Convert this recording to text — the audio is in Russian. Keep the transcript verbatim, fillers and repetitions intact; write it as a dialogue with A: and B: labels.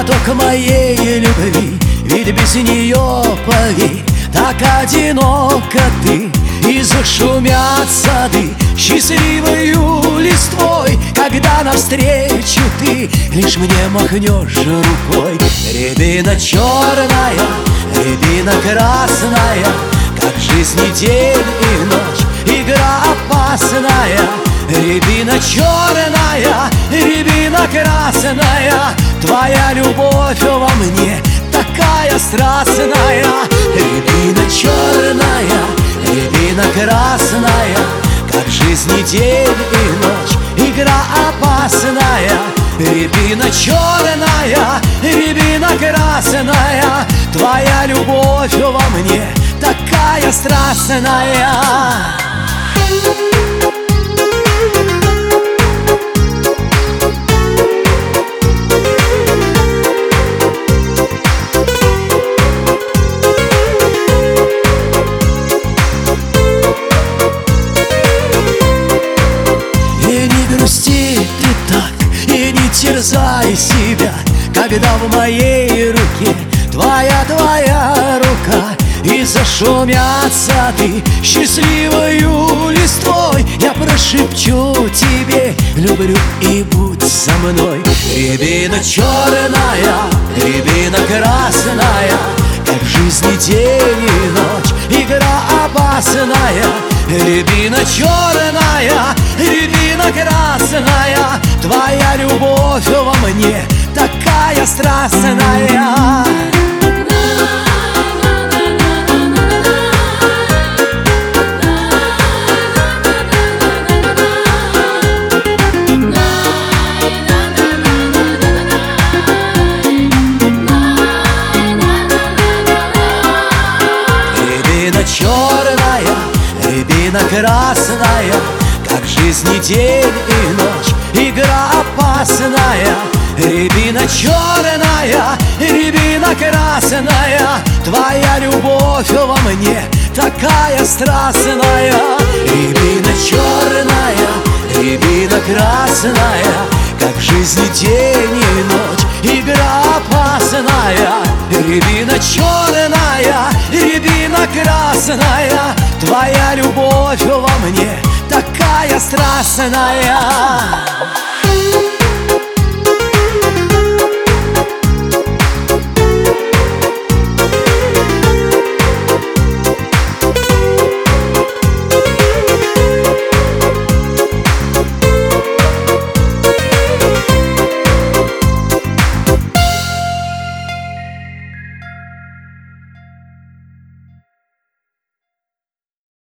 A: Глоток моей любви, ведь без нее, поверь, так одиноко ты. И зашумят сады счастливою листвой, когда навстречу ты лишь мне махнешь рукой. Рябина черная, рябина красная, как жизнь и день и ночь, игра опасная. Рябина черная, рябина красная, твоя любовь во мне такая страстная. Рябина черная, рябина красная, как жизнь и день и ночь, игра опасная. Рябина черная, рябина красная, твоя любовь во мне такая страстная. Грусти ты так и не терзай себя, когда в моей руке твоя, твоя рука. И зашумят сады счастливою листвой, я прошепчу тебе: люблю и будь со мной. Рябина черная, рябина красная, как жизнь и день и ночь, игра опасная. Рябина черная, рябина красная, твоя любовь во мне такая страстная. Рябина черная, рябина красная, как жизнь и день и ночь, игра опасная. Рябина черная, рябина красная, твоя любовь во мне такая страстная. Рябина черная, рябина красная, как жизнь и день и ночь, игра опасная. Рябина черная, рябина красная, твоя любовь во мне такая страстная.